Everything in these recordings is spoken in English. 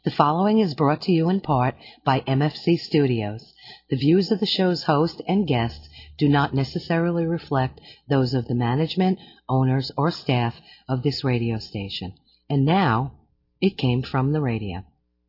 The following is brought to you in part by MFC Studios. The views of the show's host and guests do not necessarily reflect those of the management, owners, or staff of this radio station. And now, it came from the radio.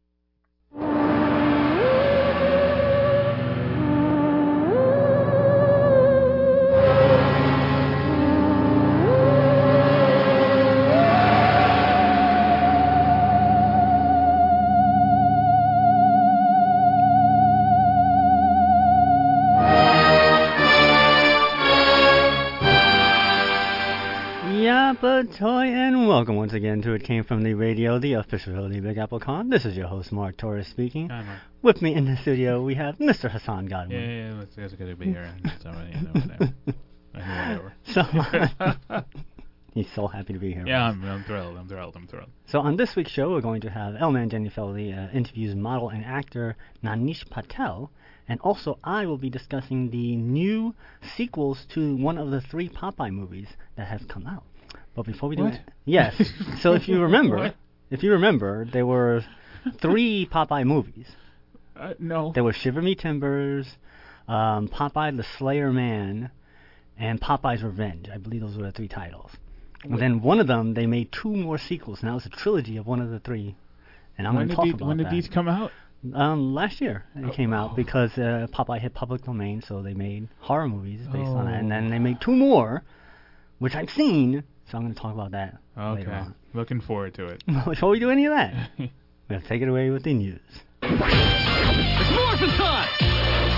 Toy and welcome once again to It Came From The Radio, the official of the Big Apple Con. This is your host, Mark Torres, speaking. Hi, Mark. With me in the studio, we have Mr. Hassan Godwin. Yeah, it's good to be here. It's already, whatever. So, he's so happy to be here. Yeah, I'm thrilled. I'm thrilled. So on this week's show, we're going to have Elman Jenifeldi interviews model and actor Nanish Patel, and also I will be discussing the new sequels to one of the 3 Popeye movies that have come out. But before we do that, yes. So if you remember, there were 3 Popeye movies. No. There were Shiver Me Timbers, Popeye the Slayer Man, and Popeye's Revenge. I believe those were the 3 titles. And then one of them, they made 2 more sequels. Now it's a trilogy of one of the 3. And I'm going to talk about that. When did these come out? Last year it came out because Popeye hit public domain, so they made horror movies based on it. And then they made 2 more, which I've seen. So I'm going to talk about that later on. Looking forward to it. Before we do any of that, we'll take it away with the news. It's morphin' time!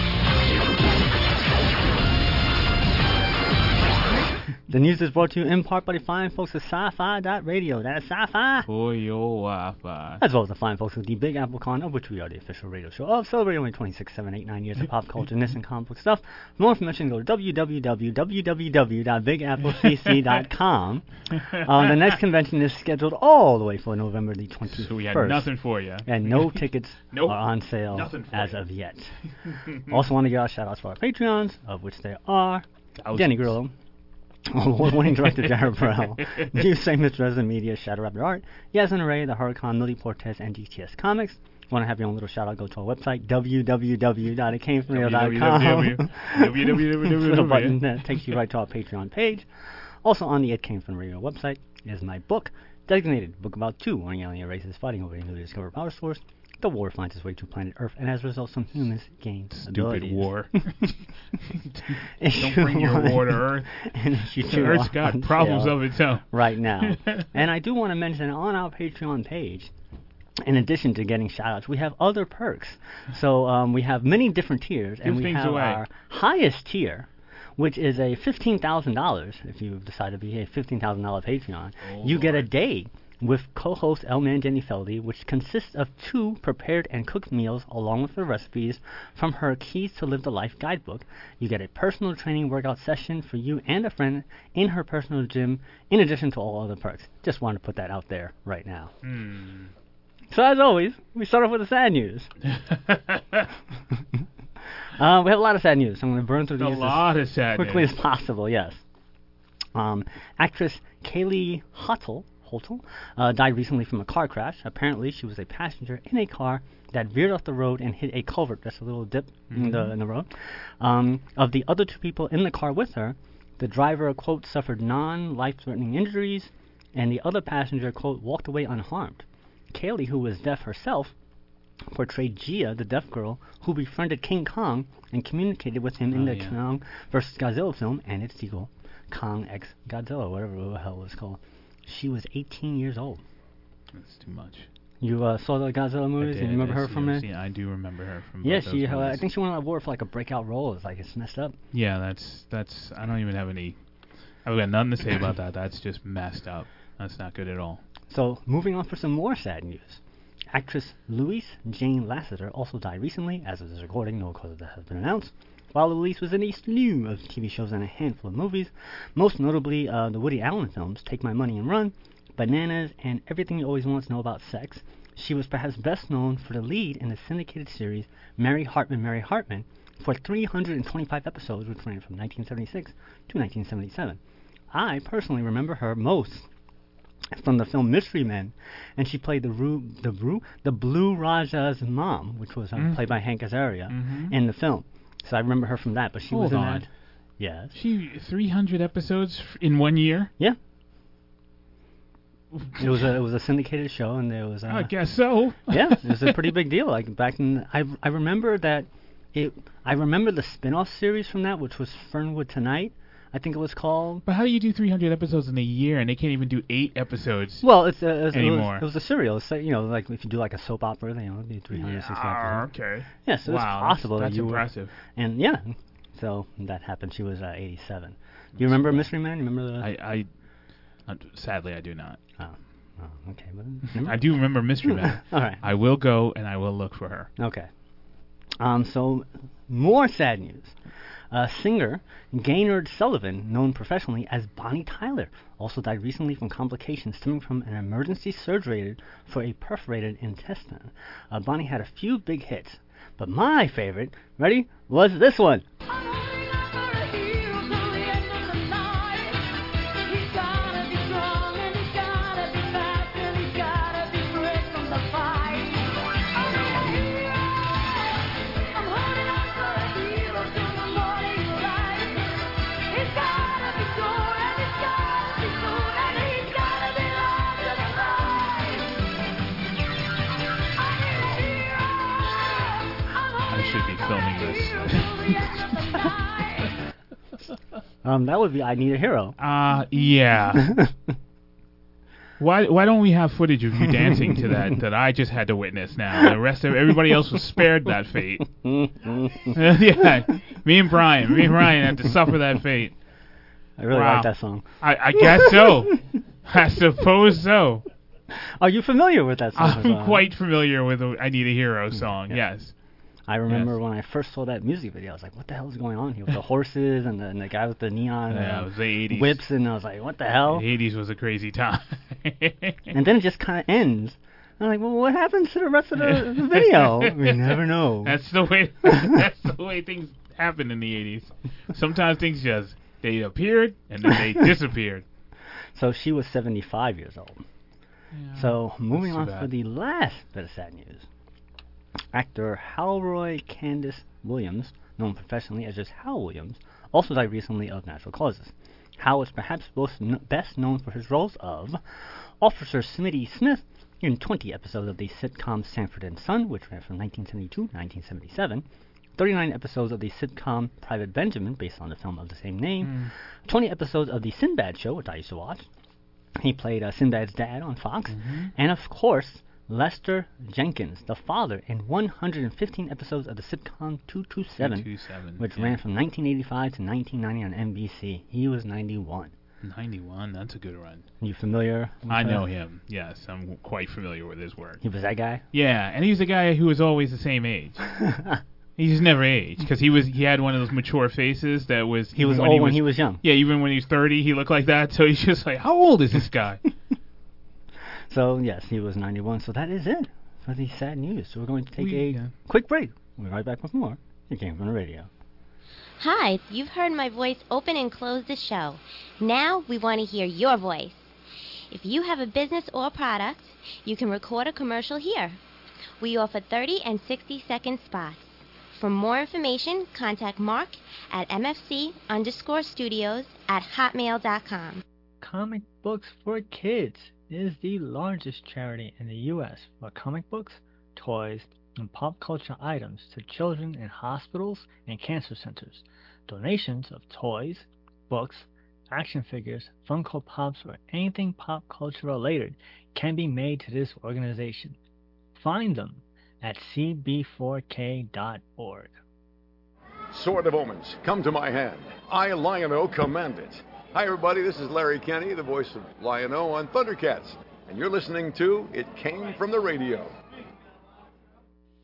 The news is brought to you in part by the fine folks at Sci-Fi.radio. That's Sci-Fi. For your Wi-Fi. As well as the fine folks with the Big Apple Con, of which we are the official radio show of, celebrating only 26, 7, 8, 9 years of pop culture, and comic book stuff. For more information, go to www.bigapplecc.com. The next convention is scheduled all the way for November the 21st. So we have nothing for you. And no tickets are on sale as of yet. Also want to give out shout-outs for our Patreons, of which there are Danny Grillo, award-winning director Jared Burrell, Juice Famous Resident Media, Shadow Rabbit Art, Yasmin Array, The Hurricane, Millie Portes, and GTS Comics. Want to have your own little shout-out, go to our website, www.itcamefromradio.com. Little button that takes you right to our Patreon page. Also on the It Came From Radio website is my book, Designated, book about 2 warring alien races fighting over a newly discovered power source. The war finds its way to planet Earth, and as a result, some humans gain abilities. Stupid war. Don't bring your war to Earth. Earth's got problems of its own. Right now. And I do want to mention on our Patreon page, in addition to getting shout-outs, we have other perks. So we have many different tiers, and we have our highest tier, which is a $15,000. If you decide to be a $15,000 Patreon, you get a day with co-host Elman Jenifeldi, which consists of 2 prepared and cooked meals along with the recipes from her Keys to Live the Life guidebook. You get a personal training workout session for you and a friend in her personal gym, in addition to all other perks. Just wanted to put that out there right now. So as always, we start off with the sad news. We have a lot of sad news, so I'm going to burn through these as quickly as possible, yes. Actress Kaylee Hottle died recently from a car crash. Apparently, she was a passenger in a car that veered off the road and hit a culvert. That's a little dip in the road. Of the other 2 people in the car with her, the driver, quote, suffered non-life-threatening injuries, and the other passenger, quote, walked away unharmed. Kaylee, who was deaf herself, portrayed Gia, the deaf girl, who befriended King Kong and communicated with him in the Kong vs. Godzilla film and its sequel, Kong x Godzilla, whatever the hell it was called. She was 18 years old. That's too much. You saw the Godzilla movies? And you remember her from it? Yeah, I do remember her from. Yeah, I think she won an award for like a breakout role. It's messed up. Yeah, that's. I don't even have any. I've got nothing to say about that. That's just messed up. That's not good at all. So moving on for some more sad news. Actress Louise Jane Lasseter also died recently. As of this recording, no cause of death has been announced. While Louise was in a slew of TV shows and a handful of movies, most notably the Woody Allen films, Take My Money and Run, Bananas, and Everything You Always Want to Know About Sex, she was perhaps best known for the lead in the syndicated series Mary Hartman for 325 episodes, which ran from 1976 to 1977. I personally remember her most from the film Mystery Men, and she played the Blue Raja's mom, which was played by Hank Azaria in the film. So I remember her from that, but she was in that. Yes. She 300 episodes in 1 year? Yeah. It was a syndicated show, and there was. I guess so. Yeah, it was a pretty big deal. Like back in, I remember that I remember the spin-off series from that, which was Fernwood Tonight, I think it was called. But how do you do 300 episodes in a year, and they can't even do 8 episodes? Well, anymore. It was a serial. So, like if you do like a soap opera, it'd be 360 episodes. Okay. Yeah, so it's possible that's that you impressive. And yeah, so that happened. She was 87. Do you remember Mystery Man? You remember the? Sadly, I do not. Oh, okay. But I do remember Mystery Man. All right. I will go and I will look for her. Okay. So more sad news. Singer Gaynard Sullivan, known professionally as Bonnie Tyler, also died recently from complications stemming from an emergency surgery for a perforated intestine. Bonnie had a few big hits, but my favorite, ready, was this one. Filming this. That would be I Need a Hero. Yeah. Why don't we have footage of you dancing to that I just had to witness now? The rest of everybody else was spared that fate. Yeah, me and Brian had to suffer that fate. I really like that song. I guess so. I suppose so. Are you familiar with that song? I'm quite familiar with the I Need a Hero song, yes. I remember when I first saw that music video, I was like, what the hell is going on here with the horses and the guy with the neon it was the 80s. Whips, and I was like, what the hell? The 80s was a crazy time. And then it just kind of ends. I'm like, well, what happens to the rest of the video? We never know. That's the way things happen in the 80s. Sometimes things they appeared and then they disappeared. So she was 75 years old. Yeah, so moving on for the last bit of sad news. Actor Halroy Candace Williams, known professionally as just Hal Williams, also died recently of natural causes. Hal was perhaps best known for his roles of Officer Smitty Smith in 20 episodes of the sitcom Sanford and Son, which ran from 1972 to 1977, 39 episodes of the sitcom Private Benjamin, based on the film of the same name, 20 episodes of the Sinbad Show, which I used to watch. He played Sinbad's dad on Fox, and of course, Lester Jenkins, the father, in 115 episodes of the sitcom 227, which ran from 1985 to 1990 on NBC. He was 91. 91, that's a good run. You familiar? I know him, yes. I'm quite familiar with his work. He was that guy? Yeah, and he was a guy who was always the same age. He just never aged, because he had one of those mature faces that was... He was old when he was young. Yeah, even when he was 30, he looked like that, so he's just like, how old is this guy? So, yes, he was 91. So that is it for the sad news. So we're going to take a quick break. We'll be right back with more. It came from the radio. Hi, you've heard my voice open and close the show. Now we want to hear your voice. If you have a business or product, you can record a commercial here. We offer 30 and 60-second spots. For more information, contact Mark at mfc_studios@hotmail.com. Comic Books for Kids is the largest charity in the U.S. for comic books, toys, and pop culture items to children in hospitals and cancer centers. Donations of toys, books, action figures, Funko Pops, or anything pop culture related can be made to this organization. Find them at cb4k.org. Sword of Omens, come to my hand. I, Lion-O, command it. Hi, everybody. This is Larry Kenny, the voice of Lion-O on Thundercats. And you're listening to It Came From the Radio.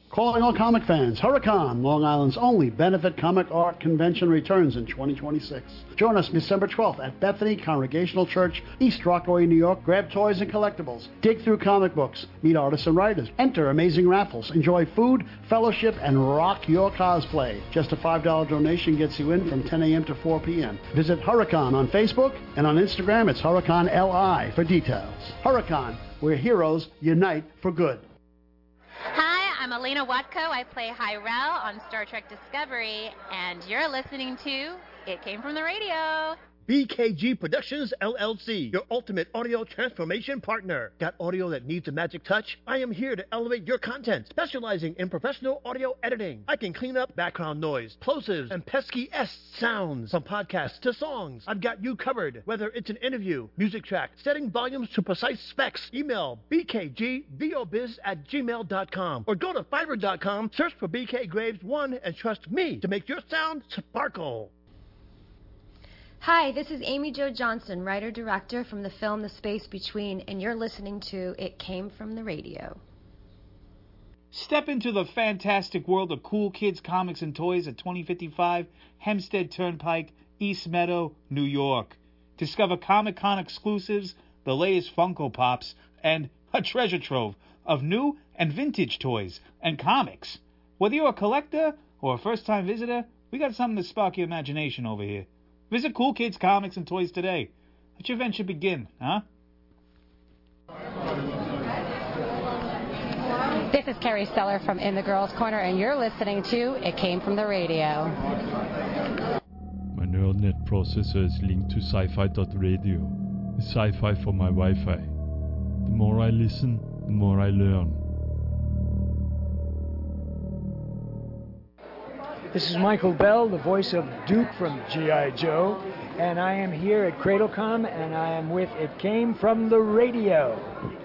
Calling all comic fans, Huracan, Long Island's only benefit comic art convention, returns in 2026. Join us December 12th at Bethany Congregational Church, East Rockaway, New York. Grab toys and collectibles, dig through comic books, meet artists and writers, enter amazing raffles, enjoy food, fellowship, and rock your cosplay. Just a $5 donation gets you in from 10 a.m. to 4 p.m. Visit Huracan on Facebook, and on Instagram it's Huracan LI for details. Huracan, where heroes unite for good. Hi, I'm Elena Watko. I play Hyrel on Star Trek Discovery, and you're listening to It Came From the Radio. BKG Productions, LLC, your ultimate audio transformation partner. Got audio that needs a magic touch? I am here to elevate your content, specializing in professional audio editing. I can clean up background noise, plosives, and pesky S sounds. From podcasts to songs, I've got you covered. Whether it's an interview, music track, setting volumes to precise specs, email bkgvobiz@gmail.com or go to Fiverr.com, search for BK Graves 1, and trust me to make your sound sparkle. Hi, this is Amy Jo Johnson, writer-director from the film The Space Between, and you're listening to It Came From the Radio. Step into the fantastic world of cool kids, comics, and toys at 2055 Hempstead Turnpike, East Meadow, New York. Discover Comic-Con exclusives, the latest Funko Pops, and a treasure trove of new and vintage toys and comics. Whether you're a collector or a first-time visitor, we got something to spark your imagination over here. Visit Cool Kids Comics and Toys today. Let your adventure begin, huh? This is Carrie Steller from In the Girls Corner, and you're listening to It Came From the Radio. My neural net processor is linked to sci-fi.radio. It's sci-fi for my Wi-Fi. The more I listen, the more I learn. This is Michael Bell, the voice of Duke from G.I. Joe, and I am here at CradleCom, and I am with It Came From the Radio.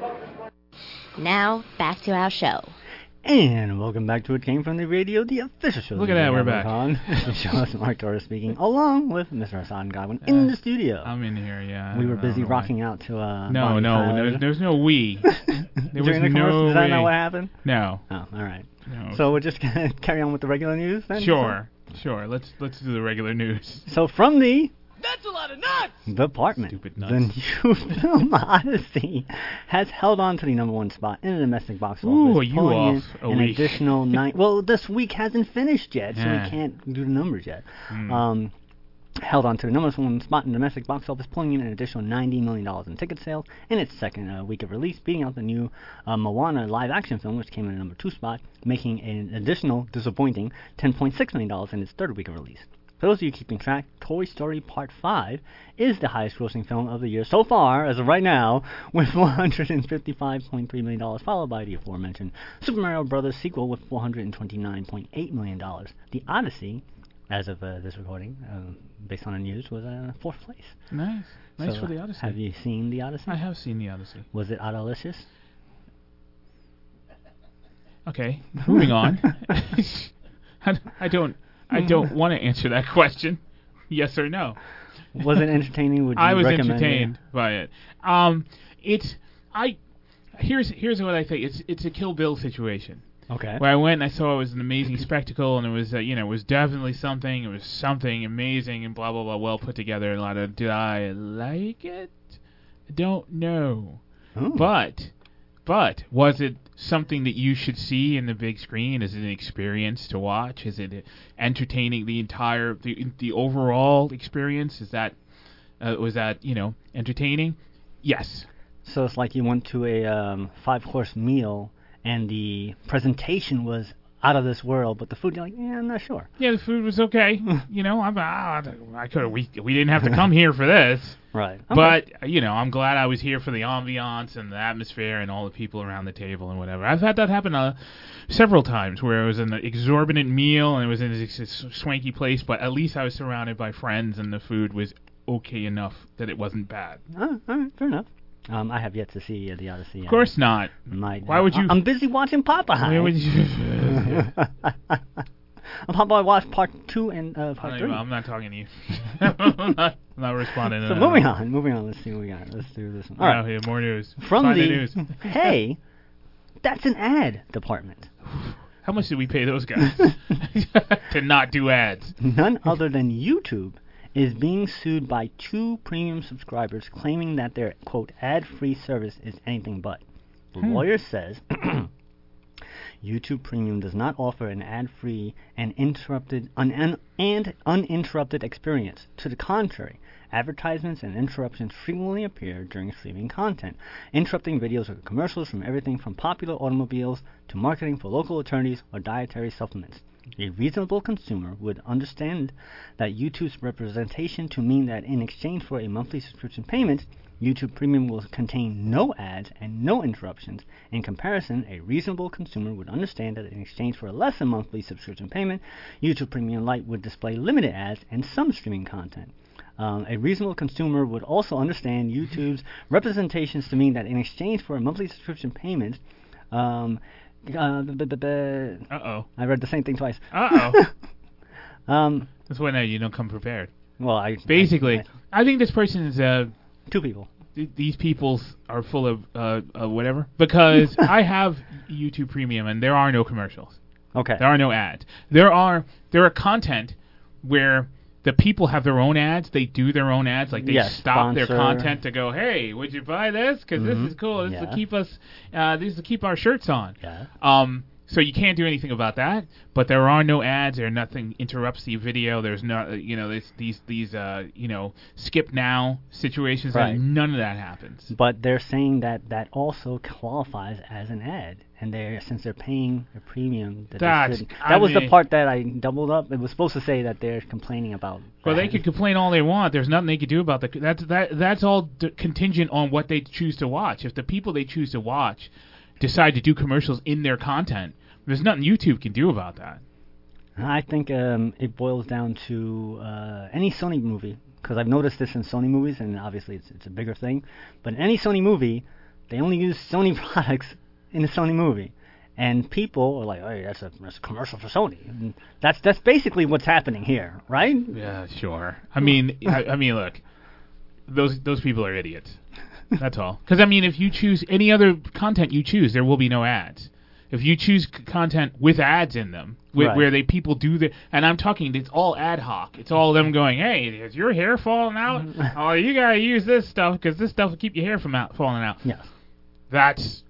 Now, back to our show. And welcome back to It Came From the Radio, the official show. Look at that, we're back. The show is Mark Torres speaking, along with Mr. Hassan Godwin in the studio. I'm in here, yeah. We were busy rocking out to No, there's no we. There was no Is that not what happened? No. Oh, all right. No. So we're just gonna carry on with the regular news then? Sure. Let's do the regular news. So from the That's a lot of nuts! Department, Stupid nuts. the new film Odyssey has held on to the #1 spot in the domestic box office. Ooh, you off a an week. additional 9. Well, this week hasn't finished yet, so we can't do the numbers yet. Held on to the #1 spot in the domestic box office, pulling in an additional $90 million in ticket sales in its second week of release, beating out the new Moana live-action film, which came in at #2 spot, making an additional disappointing $10.6 million in its third week of release. For those of you keeping track, Toy Story Part 5 is the highest-grossing film of the year so far, as of right now, with $155.3 million, followed by the aforementioned Super Mario Bros. Sequel with $429.8 million. The Odyssey, as of this recording, based on the news, was fourth place. Nice for the Odyssey. Have you seen the Odyssey? I have seen the Odyssey. Was it Odolicious? Okay, moving on. I don't want to answer that question. Yes or no? Was it entertaining? Would you I was recommend entertained by it. Here's what I think. It's a Kill Bill situation. Okay. Where I went and I saw it was an amazing spectacle, and it was it was definitely something. It was something amazing and blah blah blah, well put together. And a lot of, did I like it? I don't know. Oh. But was it something that you should see in the big screen? Is it an experience to watch? Is it entertaining? The overall experience, was that entertaining? Yes. So it's like you went to a 5-course meal and the presentation was out of this world, but the food, you're like, I'm not sure. Yeah, the food was okay. I could have. We didn't have to come here for this. Right. Okay. But I'm glad I was here for the ambiance and the atmosphere and all the people around the table and whatever. I've had that happen several times where it was an exorbitant meal and it was in this swanky place, but at least I was surrounded by friends and the food was okay enough that it wasn't bad. All right, fair enough. I have yet to see the Odyssey. Of course not. Why would you? I'm busy watching Popeye. Why would you? Popeye watched part 2 and part 3. I'm not talking to you. I'm not responding. So moving on. Let's see what we got. Let's do this one. All right. Yeah, more news. From Find the news. Hey, that's an ad department. How much did we pay those guys to not do ads? None other than YouTube is being sued by 2 premium subscribers claiming that their, quote, ad-free service is anything but. The lawyer says YouTube Premium does not offer an ad-free and uninterrupted experience. To the contrary, advertisements and interruptions frequently appear during streaming content, interrupting videos or commercials from everything from popular automobiles to marketing for local attorneys or dietary supplements. A reasonable consumer would understand that YouTube's representation to mean that in exchange for a monthly subscription payment, YouTube Premium will contain no ads and no interruptions. In comparison, a reasonable consumer would understand that in exchange for a lesser monthly subscription payment, YouTube Premium Lite would display limited ads and some streaming content. A reasonable consumer would also understand YouTube's representations to mean that in exchange for a monthly subscription payment, I read the same thing twice. That's why you don't come prepared. Well, I think this person is 2 people. These people are full of whatever, because I have YouTube Premium and there are no commercials. Okay. There are no ads. There are content where the people have their own ads. They do their own ads. Like they stop their content to go, hey, would you buy this? Because this is cool. This will keep us. This will keep our shirts on. Yeah. So you can't do anything about that. But there are no ads. There nothing interrupts the video. There's no, these skip now situations. Right. None of that happens. But they're saying that also qualifies as an ad. And since they're paying a premium, that was the part that I doubled up. It was supposed to say that they're complaining about. Well, they could complain all they want. There's nothing they could do about that's all contingent on what they choose to watch. If the people they choose to watch decide to do commercials in their content, there's nothing YouTube can do about that. I think it boils down to any Sony movie, because I've noticed this in Sony movies, and obviously it's a bigger thing. But in any Sony movie, they only use Sony products in a Sony movie, and people are like, "Hey, that's a commercial for Sony." And that's basically what's happening here, right? Yeah, sure. I mean, look, those people are idiots. That's all. Because if you choose any other content you choose, there will be no ads. If you choose content with ads in them, where people do and I'm talking, it's all ad hoc. It's all them going, "Hey, is your hair falling out? Oh, you gotta use this stuff because this stuff will keep your hair from falling out." Yes. That's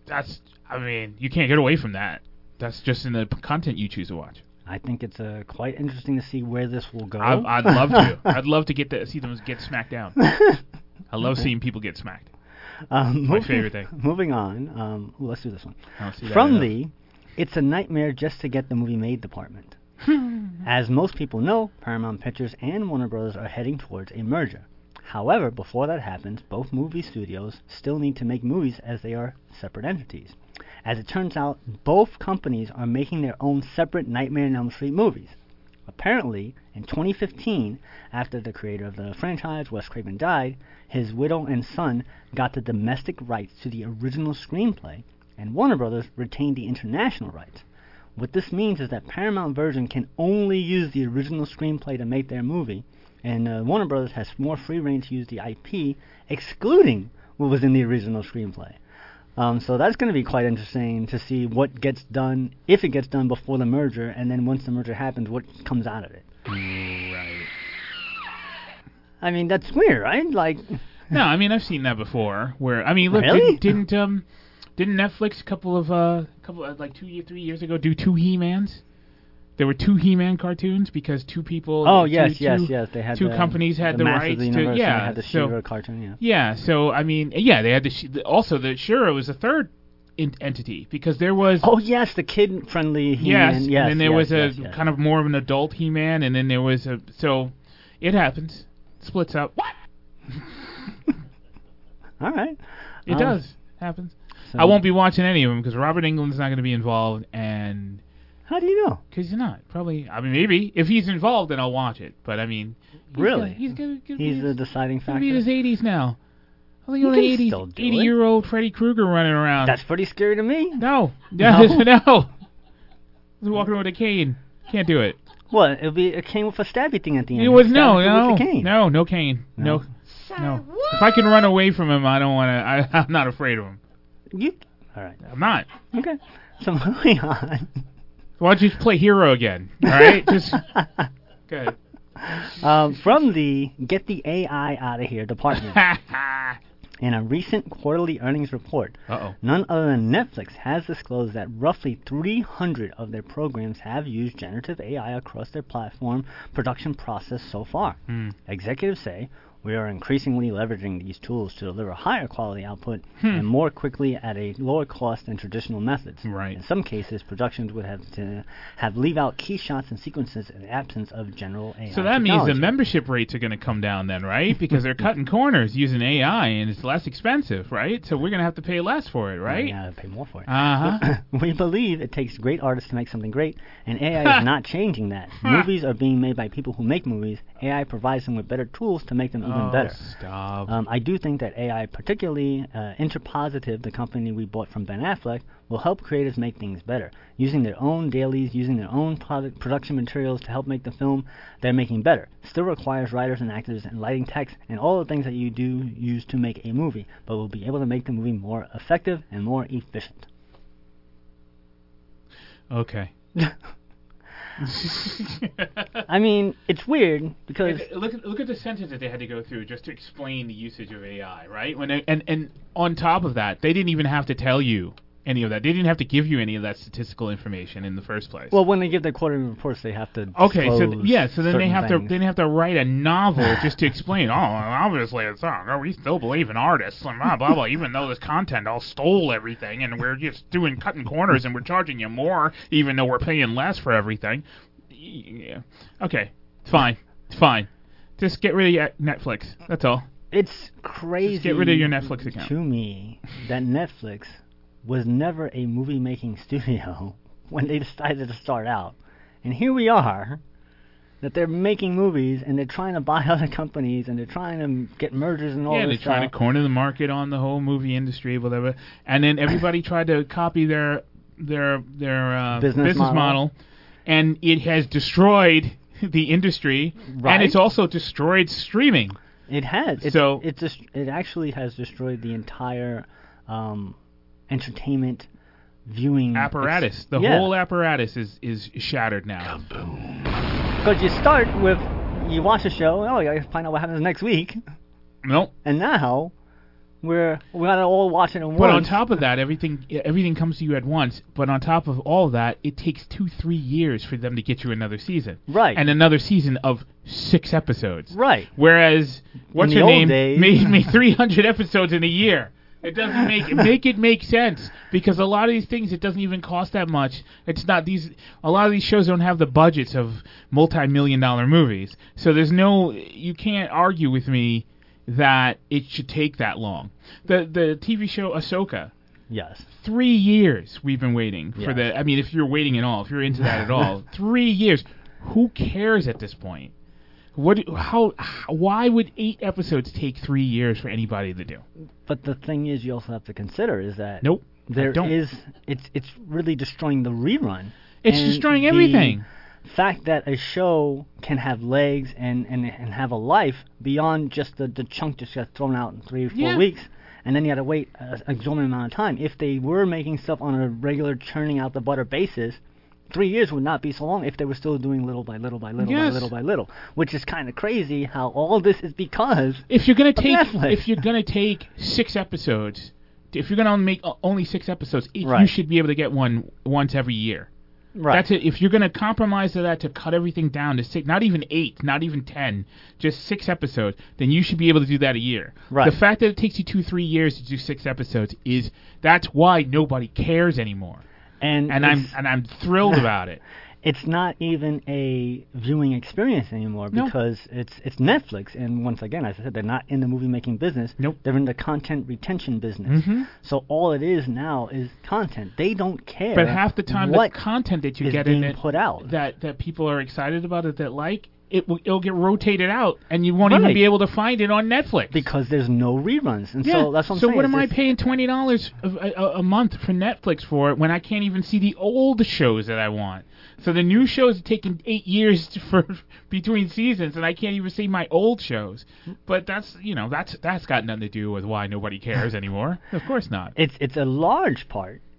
you can't get away from that. That's just in the content you choose to watch. I think it's quite interesting to see where this will go. I'd love to. I'd love to see them get smacked down. I love seeing people get smacked. My favorite thing. Moving on. Let's do this one. From the "It's a nightmare just to get the movie made" department. As most people know, Paramount Pictures and Warner Bros. Are heading towards a merger. However, before that happens, both movie studios still need to make movies as they are separate entities. As it turns out, both companies are making their own separate Nightmare on Elm Street movies. Apparently, in 2015, after the creator of the franchise, Wes Craven, died, his widow and son got the domestic rights to the original screenplay, and Warner Bros. Retained the international rights. What this means is that Paramount version can only use the original screenplay to make their movie, and Warner Bros. Has more free reign to use the IP, excluding what was in the original screenplay. So that's going to be quite interesting to see what gets done, if it gets done before the merger, and then once the merger happens, what comes out of it. Right. I mean, that's weird, right? No, I've seen that before. Where look, really? Didn't Netflix a couple of 3 years ago do 2 He-Mans? There were 2 He-Man cartoons because 2 people. Oh yes. They had 2 companies had the rights to. They had the She-Ra cartoon. Yeah. Yeah. So they had also the She-Ra was a third entity because there was. Oh yes, the kid-friendly He-Man. Yes. And then there was a kind of more of an adult He-Man, and then there was so it happens, splits up. What? All right. It does happens. So I won't be watching any of them because Robert Englund's not going to be involved and. How do you know? Because you're not. Probably. Maybe. If he's involved, then I'll watch it. But, really? He's the deciding factor? He's in his 80s now. I think only 80-year-old Freddy Krueger running around. That's pretty scary to me. No. No. He's walking with a cane. Can't do it. What? It'll be a cane with a stabby thing at the end. It was no cane. No. If I can run away from him, I don't want to. I'm not afraid of him. All right. I'm not. Okay. So moving on. Why don't you play Hero again? All right, just good. From the Get the AI Out of Here department. In a recent quarterly earnings report, none other than Netflix has disclosed that roughly 300 of their programs have used generative AI across their platform production process so far. Executives say, we are increasingly leveraging these tools to deliver higher quality output and more quickly at a lower cost than traditional methods. Right. In some cases, productions would have to leave out key shots and sequences in the absence of general AI So that technology. means the membership rates are going to come down then, right? Because they're cutting corners using AI and it's less expensive, right? So we're going to have to pay less for it, right? Yeah, pay more for it. Uh-huh. We believe it takes great artists to make something great, and AI is not changing that. Movies are being made by people who make movies. AI provides them with better tools to make them even better. Stop. I do think that AI, particularly Interpositive, the company we bought from Ben Affleck, will help creators make things better. Using their own dailies, using their own production materials to help make the film they're making better. Still requires writers and actors and lighting text and all the things that you do use to make a movie, but will be able to make the movie more effective and more efficient. Okay. I mean, it's weird because look at the sentence that they had to go through just to explain the usage of AI, right? And on top of that, they didn't even have to tell you any of that. They didn't have to give you any of that statistical information in the first place. Well, when they give their quarterly reports, they have to. Okay, so then they have things. to write a novel just to explain. Oh, obviously it's not. Oh, we still believe in artists and blah blah blah. Even though this content all stole everything, and we're just cutting corners, and we're charging you more, even though we're paying less for everything. Yeah. Okay, it's fine. Just get rid of your Netflix. That's all. It's crazy. Just get rid of your Netflix account. To me, that Netflix was never a movie-making studio when they decided to start out. And here we are, that they're making movies, and they're trying to buy other companies, and they're trying to get mergers and all this stuff. Yeah, they're trying to corner the market on the whole movie industry, whatever. And then everybody tried to copy their business model, and it has destroyed the industry, and it's also destroyed streaming. It has. It actually has destroyed the entire entertainment viewing apparatus. The whole apparatus is shattered now. Because you start with, you watch a show, you gotta find out what happens next week. Nope. And now we gotta all watch it at once. But on top of that, everything comes to you at once. But on top of all of that, it takes 2-3 years for them to get you another season. Right. And another season of 6 episodes. Right. Whereas what's her name made 300 episodes in a year. It doesn't make sense, because a lot of these things, it doesn't even cost that much. It's not a lot of these shows don't have the budgets of multi-million-dollar movies. So you can't argue with me that it should take that long. The TV show Ahsoka. Yes. 3 years we've been waiting for the. I mean, if you're waiting at all, if you're into that at all, 3 years. Who cares at this point? Why would 8 episodes take 3 years for anybody to do? But the thing is, you also have to consider is that it's really destroying the rerun. It's destroying everything. The fact that a show can have legs and have a life beyond just the chunk just gets thrown out in 3 or 4 weeks, and then you got to wait an exorbitant amount of time. If they were making stuff on a regular churning out the butter basis, 3 years would not be so long if they were still doing little by little by little by little by little, which is kind of crazy how all this is because if you're gonna take Netflix. If you're gonna take 6 episodes, if you're gonna make only 6 episodes, you should be able to get one once every year. Right. That's it. If you're gonna compromise to that to cut everything down to 6, not even 8, not even 10, just 6 episodes, then you should be able to do that a year. Right. The fact that it takes you 2-3 years to do 6 episodes that's why nobody cares anymore. And I'm thrilled about it. It's not even a viewing experience anymore because it's Netflix, and once again, as I said, they're not in the movie making business. Nope. They're in the content retention business. Mm-hmm. So all it is now is content. They don't care. But half the time, the content that you get in it put out that people are excited about it, that like. It'll get rotated out, and you won't even be able to find it on Netflix because there's no reruns. And so that's what I'm saying. So what am I paying $20 a month for Netflix for when I can't even see the old shows that I want? So the new shows are taking 8 years for between seasons, and I can't even see my old shows. But that's got nothing to do with why nobody cares anymore. Of course not. It's a large part.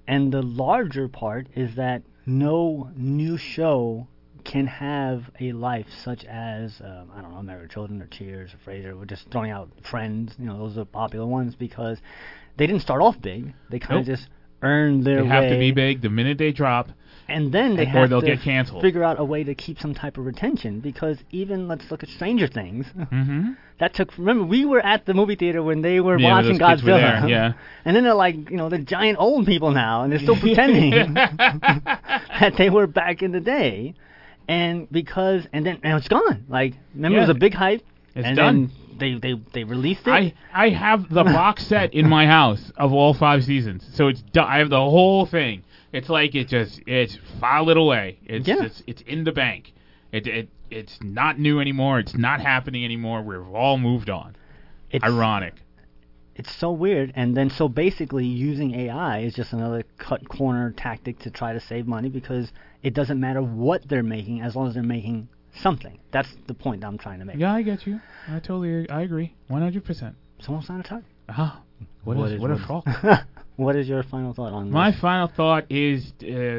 And the larger part is that no new show can have a life such as, I don't know, Married with Children or Cheers or Frasier. We're just throwing out Friends. Those are popular ones because they didn't start off big. They kind of just earned their way. They have to be big the minute they drop. And then they or have they'll to get canceled. Figure out a way to keep some type of retention because even, let's look at Stranger Things. Mm-hmm. That took, remember, we were at the movie theater when they were watching those kids were Godzilla. there, yeah. And then they're like, they're giant old people now, and they're still pretending that they were back in the day. And then it's gone. Like, remember, it was a big hype. It's done. Then they released it. I have the box set in my house of all 5 seasons. So it's done. I have the whole thing. It's like it's file it away. It's in the bank. It's not new anymore. It's not happening anymore. We've all moved on. It's ironic. It's so weird. And then so basically using AI is just another cut corner tactic to try to save money because it doesn't matter what they're making as long as they're making something. That's the point I'm trying to make. Yeah, I get you. I agree. 100%. Someone sign a tag. What a fault. What is your final thought on this? My final thought is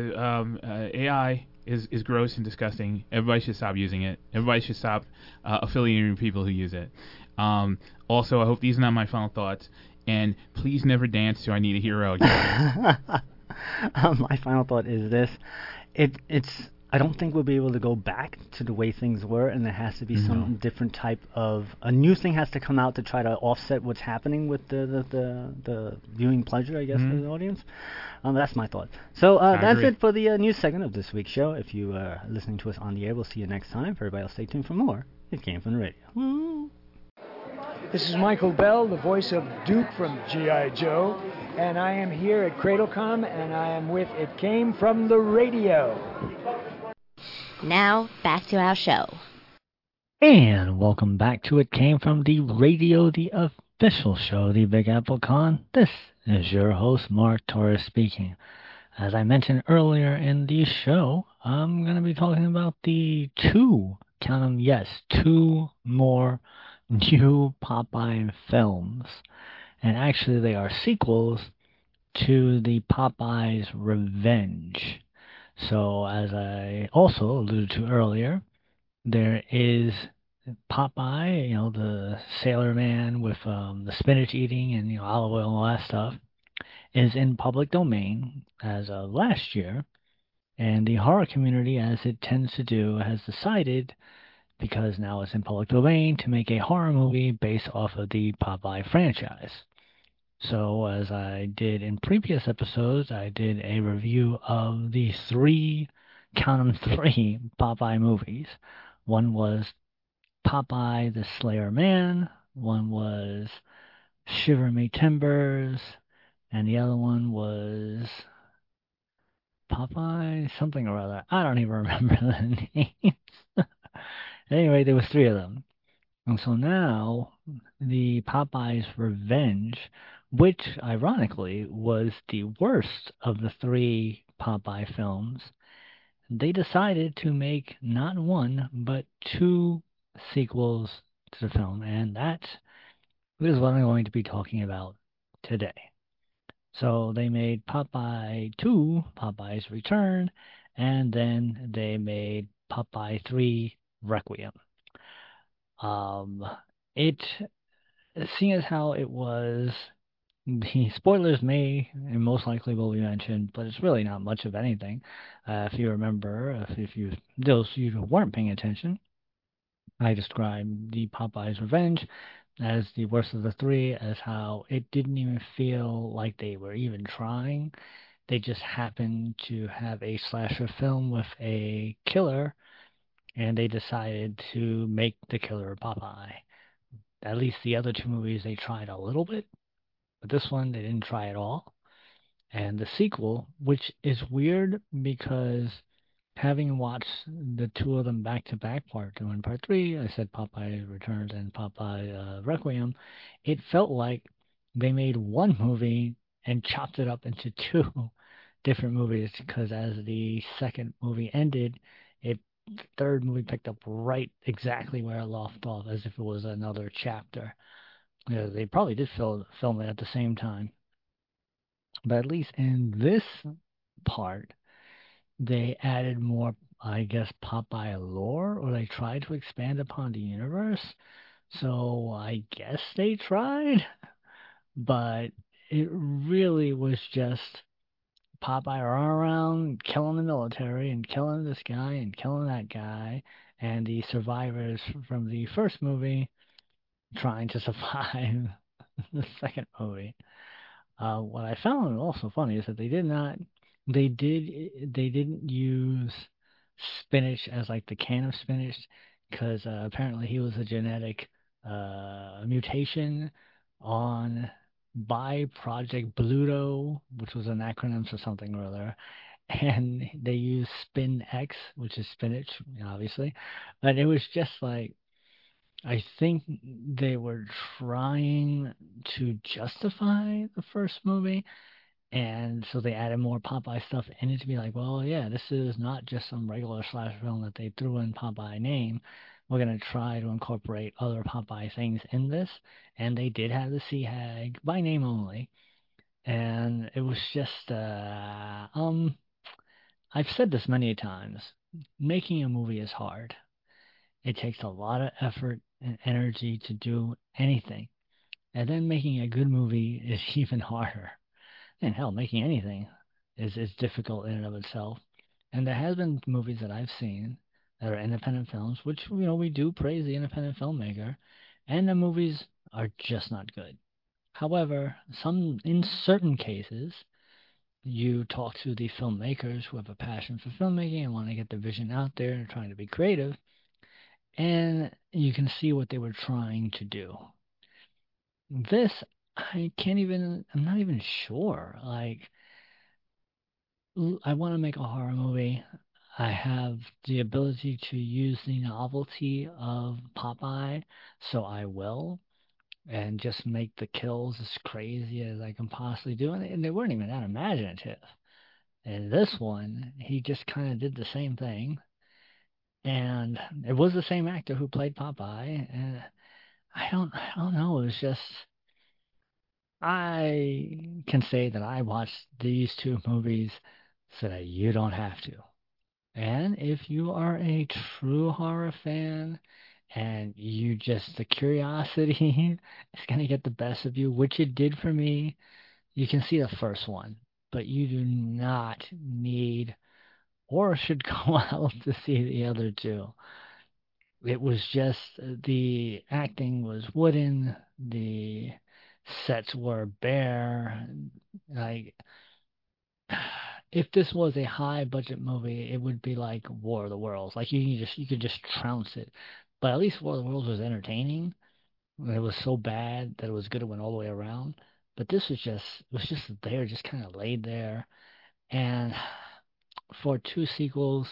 AI is gross and disgusting. Everybody should stop using it. Everybody should stop affiliating with people who use it. Also, I hope these are not my final thoughts. And please never dance to I Need a Hero again. My final thought is this. I don't think we'll be able to go back to the way things were, and there has to be some different type of a new thing has to come out to try to offset what's happening with the viewing pleasure, I guess, for the audience. That's my thought. So that's it for the news segment of this week's show. If you are listening to us on the air, we'll see you next time. For everybody else, stay tuned for more. It Came from the Radio. Woo. This is Michael Bell, the voice of Duke from G.I. Joe, and I am here at CradleCom, and I am with It Came from the Radio. Now, back to our show. And welcome back to It Came from the Radio, the official show of the Big Apple Con. This is your host, Mark Torres, speaking. As I mentioned earlier in the show, I'm going to be talking about the two more new Popeye films. And actually, they are sequels to the Popeye's Revenge. So, as I also alluded to earlier, there is Popeye, the sailor man with the spinach eating and olive oil and all that stuff, is in public domain as of last year. And the horror community, as it tends to do, has decided, because now it's in public domain, to make a horror movie based off of the Popeye franchise. So, as I did in previous episodes, I did a review of the three Popeye movies. One was Popeye the Slayer Man, one was Shiver Me Timbers, and the other one was Popeye something or other. I don't even remember the names. Anyway, there was 3 of them. And so now, the Popeye's Revenge, which, ironically, was the worst of the 3 Popeye films, they decided to make not 1, but 2 sequels to the film. And that is what I'm going to be talking about today. So they made Popeye 2, Popeye's Return, and then they made Popeye 3, Requiem. Seeing as how it was, the spoilers may and most likely will be mentioned, but it's really not much of anything. If you remember, those of you who weren't paying attention, I described the Popeye's Revenge as the worst of the 3, as how it didn't even feel like they were even trying. They just happened to have a slasher film with a killer, and they decided to make the killer Popeye. At least the other 2 movies, they tried a little bit, but this one, they didn't try at all. And the sequel, which is weird because having watched the 2 of them back-to-back, Part 2 and Part 3, I said Popeye Returns and Popeye Requiem, it felt like they made one movie and chopped it up into 2 different movies, because as the second movie ended, the third movie picked up right exactly where it left off, as if it was another chapter. They probably did film it at the same time. But at least in this part, they added more, I guess, Popeye lore, or they tried to expand upon the universe. So I guess they tried, but it really was just Popeye running around killing the military and killing this guy and killing that guy, and the survivors from the first movie trying to survive the second movie. What I found also funny is that they didn't use spinach as like the can of spinach, because apparently he was a genetic mutation by Project Bluto, which was an acronym for something or other, and they used Spin X, which is spinach, obviously, but it was just like, I think they were trying to justify the first movie, and so they added more Popeye stuff in it to be like, well, yeah, this is not just some regular slash film that they threw in Popeye name. We're going to try to incorporate other Popeye things in this. And they did have the Sea Hag by name only. And it was just, I've said this many times. Making a movie is hard. It takes a lot of effort and energy to do anything. And then making a good movie is even harder. And hell, making anything is difficult in and of itself. And there has been movies that I've seen that are independent films, which, we do praise the independent filmmaker, and the movies are just not good. However, in certain cases, you talk to the filmmakers who have a passion for filmmaking and want to get the vision out there and trying to be creative, and you can see what they were trying to do. This, I'm not even sure. Like, I want to make a horror movie. I have the ability to use the novelty of Popeye, so I will, and just make the kills as crazy as I can possibly do. And they weren't even that imaginative. And this one, he just kind of did the same thing. And it was the same actor who played Popeye. And I don't know. It was just, I can say that I watched these two movies so that you don't have to. And if you are a true horror fan and the curiosity is going to get the best of you, which it did for me, you can see the first one. But you do not need or should go out to see the other two. It was just, the acting was wooden, the sets were bare. Like, if this was a high budget movie, it would be like War of the Worlds. Like, you could just trounce it. But at least War of the Worlds was entertaining. It was so bad that it was good it went all the way around. But this was just there, just kind of laid there. And for two sequels,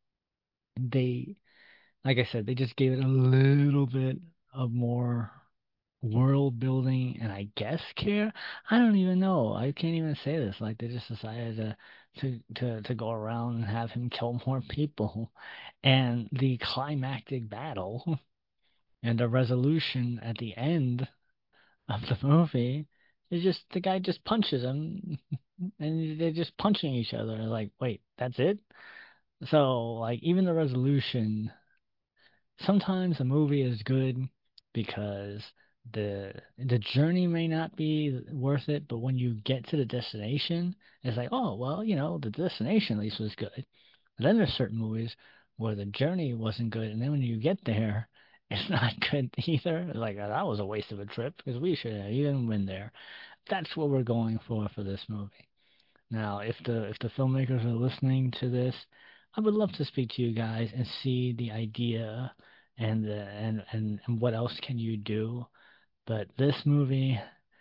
they, like I said, they just gave it a little bit of more world building and I guess care. I don't even know. I can't even say this. Like, they just decided to go around and have him kill more people. And the climactic battle and the resolution at the end of the movie is just the guy just punches him and they're just punching each other. Like, wait, that's it? So, like, even the resolution, sometimes a movie is good because the journey may not be worth it, but when you get to the destination, it's like, oh, well, the destination at least was good. And then there's certain movies where the journey wasn't good, and then when you get there, it's not good either. Like, that was a waste of a trip because we should have even been there. That's what we're going for this movie. Now, if the filmmakers are listening to this, I would love to speak to you guys and see the idea and what else can you do. But this movie,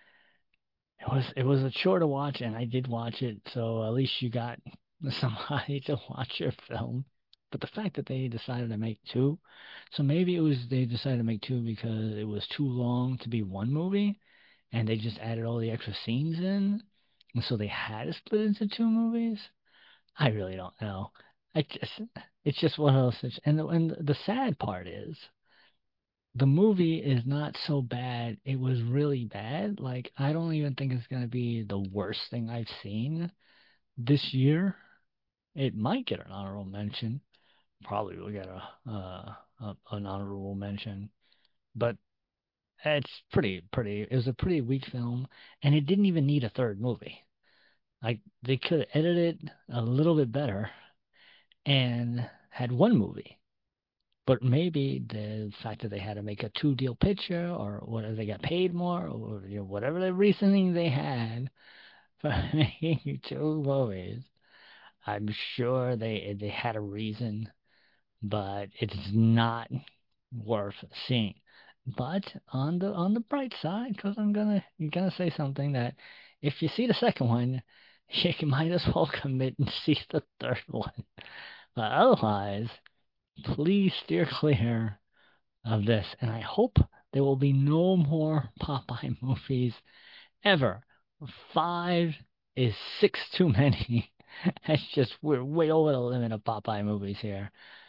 it was a chore to watch, and I did watch it, so at least you got somebody to watch your film. But the fact that they decided to make two, so maybe they decided to make two because it was too long to be one movie, and they just added all the extra scenes in, and so they had to split into two movies. I really don't know. It's just one of those. And the sad part is, the movie is not so bad. It was really bad. Like, I don't even think it's going to be the worst thing I've seen this year. It might get an honorable mention. Probably will get an honorable mention. But it's pretty. It was a pretty weak film, and it didn't even need a third movie. Like, they could have edited it a little bit better and had one movie. But maybe the fact that they had to make a 2-deal picture, or whether they got paid more, or whatever the reasoning they had for making 2 movies, I'm sure they had a reason, but it's not worth seeing. But on the bright side, because I'm gonna say something that if you see the second one, you might as well commit and see the third one. But otherwise, please steer clear of this, and I hope there will be no more Popeye movies ever. 5 is 6 too many. That's just, we're way over the limit of Popeye movies here.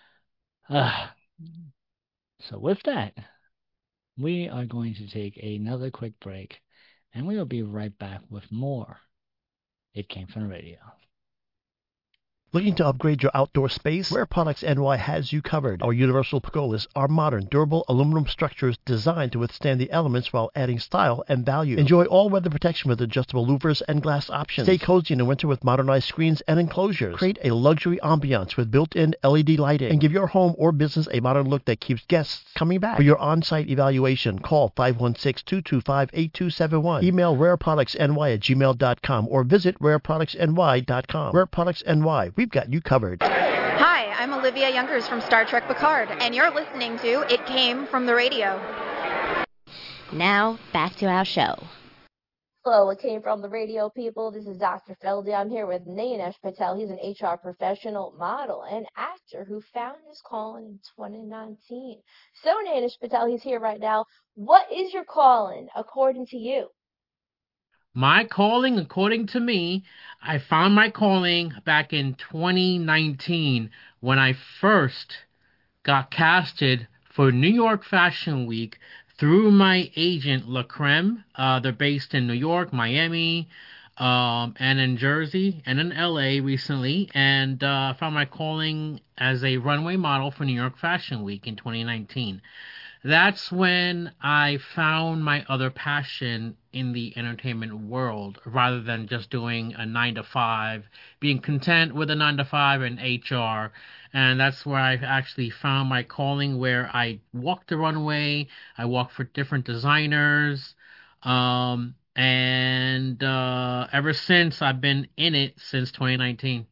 So with that, we are going to take another quick break, and we will be right back with more It Came From the Radio. Looking to upgrade your outdoor space? Rare Products NY has you covered. Our universal pergolas are modern, durable aluminum structures designed to withstand the elements while adding style and value. Enjoy all-weather protection with adjustable louvers and glass options. Stay cozy in the winter with modernized screens and enclosures. Create a luxury ambiance with built-in LED lighting and give your home or business a modern look that keeps guests coming back. For your on-site evaluation, call 516-225-8271. Email rareproductsny@gmail.com or visit rareproductsny.com. Rare Products NY. We've got you covered. Hi, I'm Olivia Youngers from Star Trek Picard, and you're listening to It Came From the Radio. Now, back to our show. Hello, It Came From the Radio, people. This is Dr. Feldy. I'm here with Nayanesh Patel. He's an HR professional, model, and actor who found his calling in 2019. So, Nayanesh Patel, he's here right now. What is your calling, according to you? My calling, according to me, I found my calling back in 2019 when I first got casted for New York Fashion Week through my agent, La Creme. They're based in New York, Miami, and in Jersey, and in LA recently, and I found my calling as a runway model for New York Fashion Week in 2019. That's when I found my other passion in the entertainment world, rather than just doing a 9-to-5, being content with a 9-to-5 in HR. And that's where I actually found my calling, where I walked the runway, I walked for different designers, and ever since, I've been in it since 2019.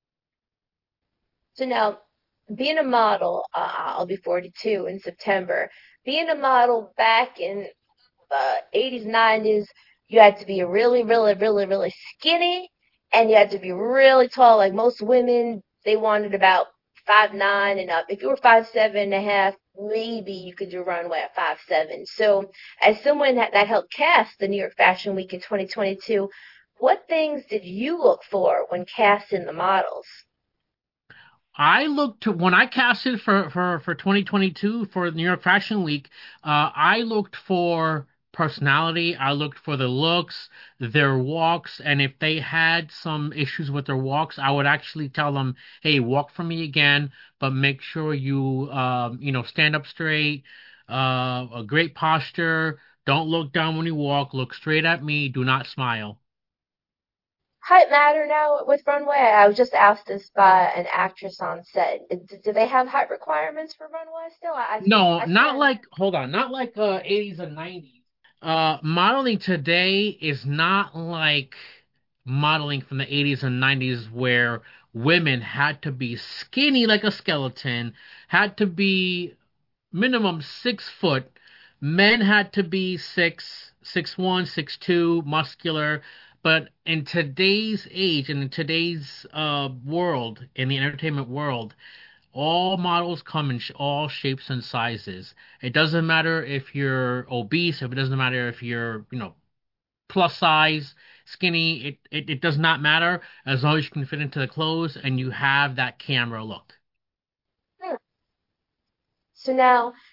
So now, being a model, I'll be 42 in September. Being a model back in the 80s, 90s, you had to be really, really, really, really skinny, and you had to be really tall. Like most women, they wanted about 5'9" and up. If you were 5'7.5", maybe you could do runway at 5'7". So as someone that helped cast the New York Fashion Week in 2022, what things did you look for when casting the models? I looked to, when I casted for 2022 for New York Fashion Week, I looked for personality. I looked for the looks, their walks, and if they had some issues with their walks, I would actually tell them, hey, walk for me again, but make sure you, stand up straight, a great posture, don't look down when you walk, look straight at me, do not smile. Height matter now with runway? I was just asked this by an actress on set. Do they have height requirements for runway still? Not like 80s and 90s. Modeling today is not like modeling from the 80s and 90s, where women had to be skinny like a skeleton, had to be minimum 6 foot. Men had to be 6'1", 6'2", muscular. But in today's age and in today's world, in the entertainment world, all models come in all shapes and sizes. It doesn't matter if you're obese, it doesn't matter if you're, plus size, skinny. It does not matter, as long as you can fit into the clothes and you have that camera look. So now,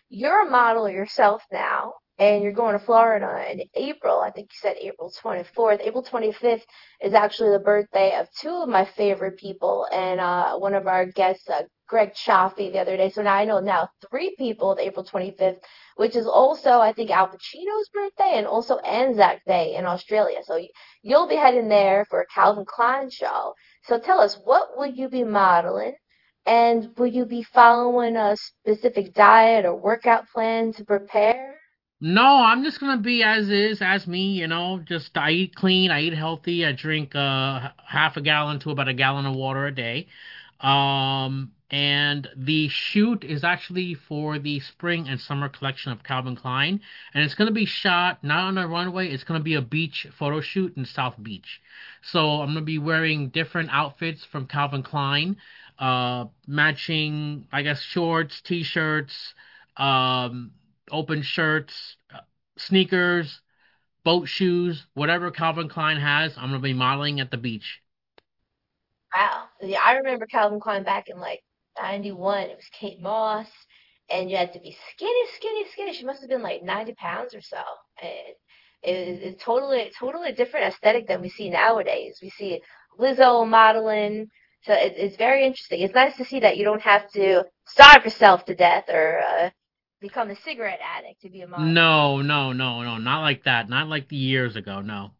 you're a model yourself now, and you're going to Florida in April. I think you said April 24th. April 25th is actually the birthday of two of my favorite people, and one of our guests, Greg Chaffee, the other day. So now I know now three people of April 25th, which is also, I think, Al Pacino's birthday and also Anzac Day in Australia. So you'll be heading there for a Calvin Klein show. So tell us, what will you be modeling? And will you be following a specific diet or workout plan to prepare? No, I'm just gonna be as is, as me, you know. Just I eat clean, I eat healthy, I drink half a gallon to about a gallon of water a day. And the shoot is actually for the spring and summer collection of Calvin Klein, and it's gonna be shot not on a runway. It's gonna be a beach photo shoot in South Beach. So I'm gonna be wearing different outfits from Calvin Klein, matching, I guess, shorts, t-shirts, open shirts, sneakers, boat shoes, whatever Calvin Klein has, I'm going to be modeling at the beach. Wow. Yeah, I remember Calvin Klein back in like 91. It was Kate Moss, and you had to be skinny, skinny, skinny. She must have been like 90 pounds or so. And it's totally different aesthetic than we see nowadays. We see Lizzo modeling. So it's very interesting. It's nice to see that you don't have to starve yourself to death or become a cigarette addict to be a model. No, not like that. Not like the years ago, no.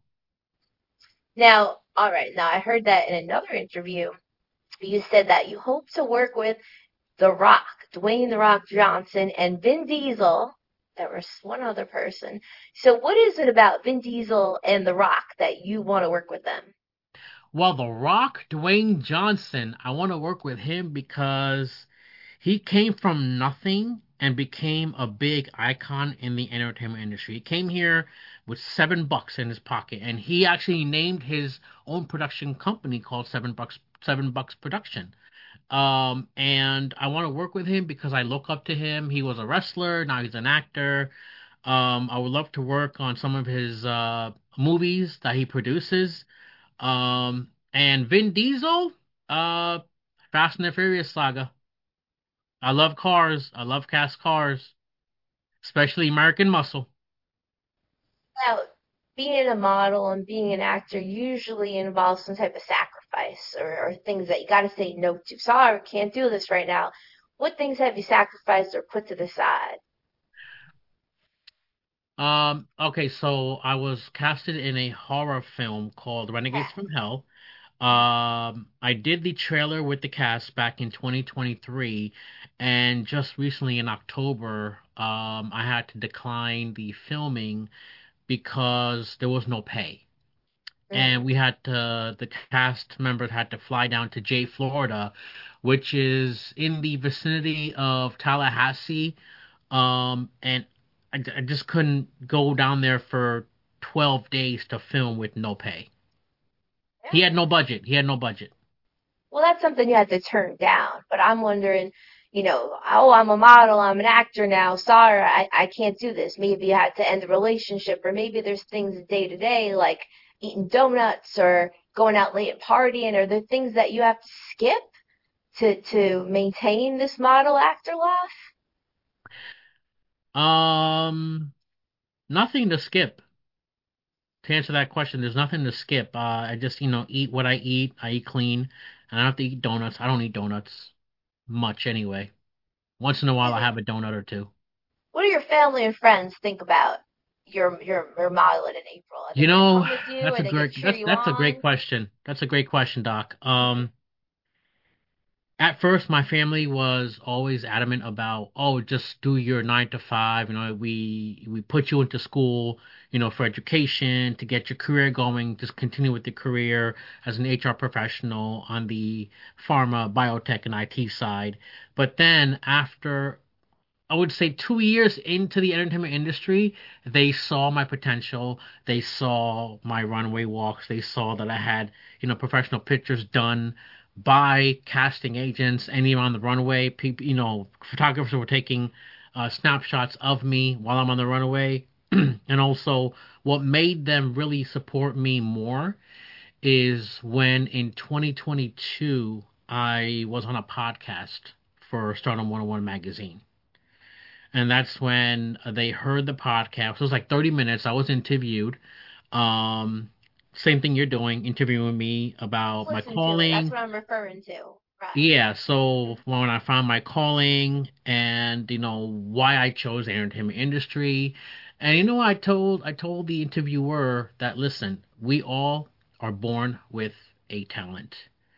Now, all right, now I heard that in another interview, you said that you hope to work with The Rock, Dwayne The Rock Johnson, and Vin Diesel. There was one other person. So what is it about Vin Diesel and The Rock that you want to work with them? Well, The Rock, Dwayne Johnson, I want to work with him because he came from nothing and became a big icon in the entertainment industry. He came here with $7 in his pocket, and he actually named his own production company called $7 Production. And I want to work with him because I look up to him. He was a wrestler, now he's an actor. I would love to work on some of his movies that he produces. And Vin Diesel, Fast and the Furious saga. I love cars. I love cast cars, especially American Muscle. Now, being a model and being an actor usually involves some type of sacrifice or things that you got to say no to. Sorry, I can't do this right now. What things have you sacrificed or put to the side? Okay, so I was casted in a horror film called Renegades from Hell. I did the trailer with the cast back in 2023, and just recently in October, I had to decline the filming because there was no pay. And we had to, the cast members had to fly down to Jay, Florida, which is in the vicinity of Tallahassee. And I just couldn't go down there for 12 days to film with no pay. Yeah. He had no budget. Well, that's something you have to turn down. But I'm wondering, oh, I'm a model, I'm an actor now. Sorry, I can't do this. Maybe you had to end the relationship, or maybe there's things day to day like eating donuts or going out late and partying. Are there things that you have to skip to maintain this model actor life? Nothing to skip. To answer that question, there's nothing to skip. I just, eat what I eat. I eat clean. And I don't have to eat donuts. I don't eat donuts much anyway. Once in a while, I have a donut or two. What do your family and friends think about your modeling in April? That's a great question. That's a great question, Doc. At first, my family was always adamant about, oh, just do your 9 to 5. We put you into school, for education, to get your career going. Just continue with the career as an HR professional on the pharma, biotech, and IT side. But then after, I would say 2 years into the entertainment industry, they saw my potential. They saw my runway walks. They saw that I had, professional pictures done by casting agents, and even on the runway, people, photographers were taking snapshots of me while I'm on the runway. And also, what made them really support me more is when in 2022 I was on a podcast for Stardom 101 magazine. And that's when they heard the podcast. It was like 30 minutes. I was interviewed. Same thing you're doing, interviewing me about my calling. That's what I'm referring to. Right. Yeah, so when I found my calling and, why I chose the entertainment industry. And, I told the interviewer that, listen, we all are born with a talent.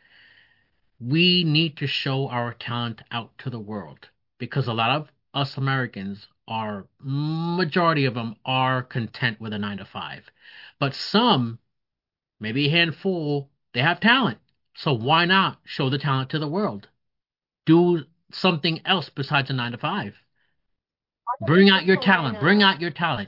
We need to show our talent out to the world because a lot of us Americans majority of them are content with a 9 to 5. But some, maybe a handful, they have talent. So why not show the talent to the world? Do something else besides a 9 to 5. Bring out your talent. Bring out your talent,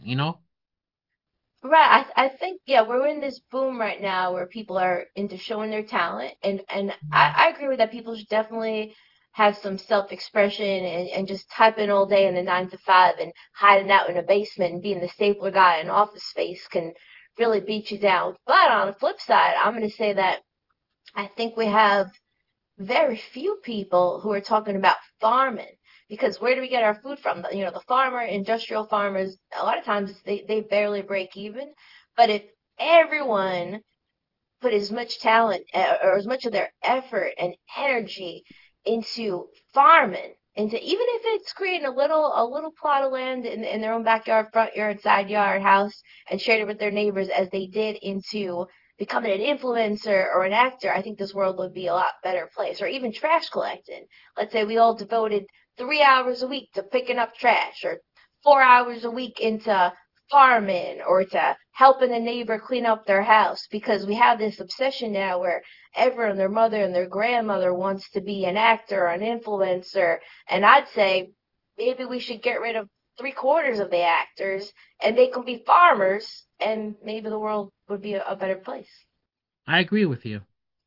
Right. I think, we're in this boom right now where people are into showing their talent. And I agree with that. People should definitely have some self-expression and just type in all day in the 9 to 5 and hiding out in a basement and being the stapler guy in Office Space can really beat you down. But on the flip side, I'm going to say that I think we have very few people who are talking about farming. Because where do we get our food from? The farmer, industrial farmers, a lot of times they barely break even. But if everyone put as much talent or as much of their effort and energy into farming, even if it's creating a little plot of land in their own backyard, front yard, side yard, house, and shared it with their neighbors as they did into becoming an influencer or an actor, I think this world would be a lot better place. Or even trash collecting. Let's say we all devoted 3 hours a week to picking up trash, or 4 hours a week into farming, or to helping a neighbor clean up their house, because we have this obsession now where everyone, their mother and their grandmother wants to be an actor or an influencer. And I'd say maybe we should get rid of 3/4 of the actors and make them be farmers, and maybe the world would be a better place. I agree with you.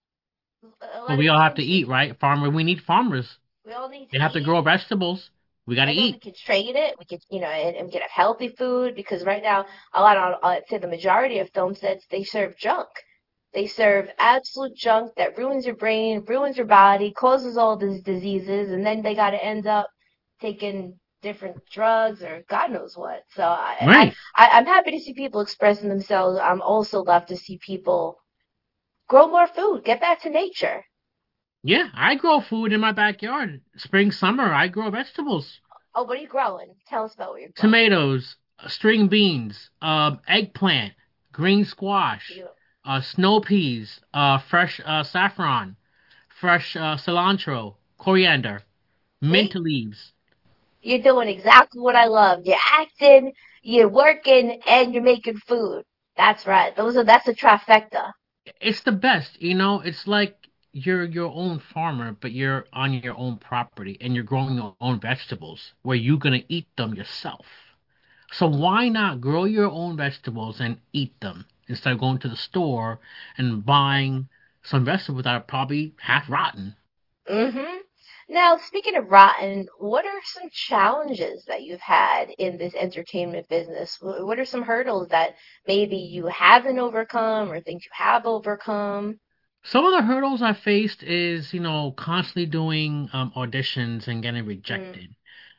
But we all have to eat, right? We need farmers. We all need to They have to grow vegetables. We got to eat. We could trade it. We could, and get healthy food, because right now, I'd say the majority of film sets, they serve junk. They serve absolute junk that ruins your brain, ruins your body, causes all these diseases, and then they got to end up taking different drugs or God knows what. So I'm happy to see people expressing themselves. I'm also love to see people grow more food, get back to nature. Yeah, I grow food in my backyard. Spring, summer, I grow vegetables. Oh, what are you growing? Tell us about what you're growing. Tomatoes, string beans, eggplant, green squash, snow peas, fresh saffron, fresh cilantro, coriander, mint leaves. You're doing exactly what I love. You're acting, you're working, and you're making food. That's right. That's a trifecta. It's the best, It's like you're your own farmer, but you're on your own property, and you're growing your own vegetables where you're going to eat them yourself. So why not grow your own vegetables and eat them instead of going to the store and buying some vegetables that are probably half rotten? Mm-hmm. Now, speaking of rotten, what are some challenges that you've had in this entertainment business? What are some hurdles that maybe you haven't overcome or think you have overcome? Some of the hurdles I faced is, constantly doing auditions and getting rejected.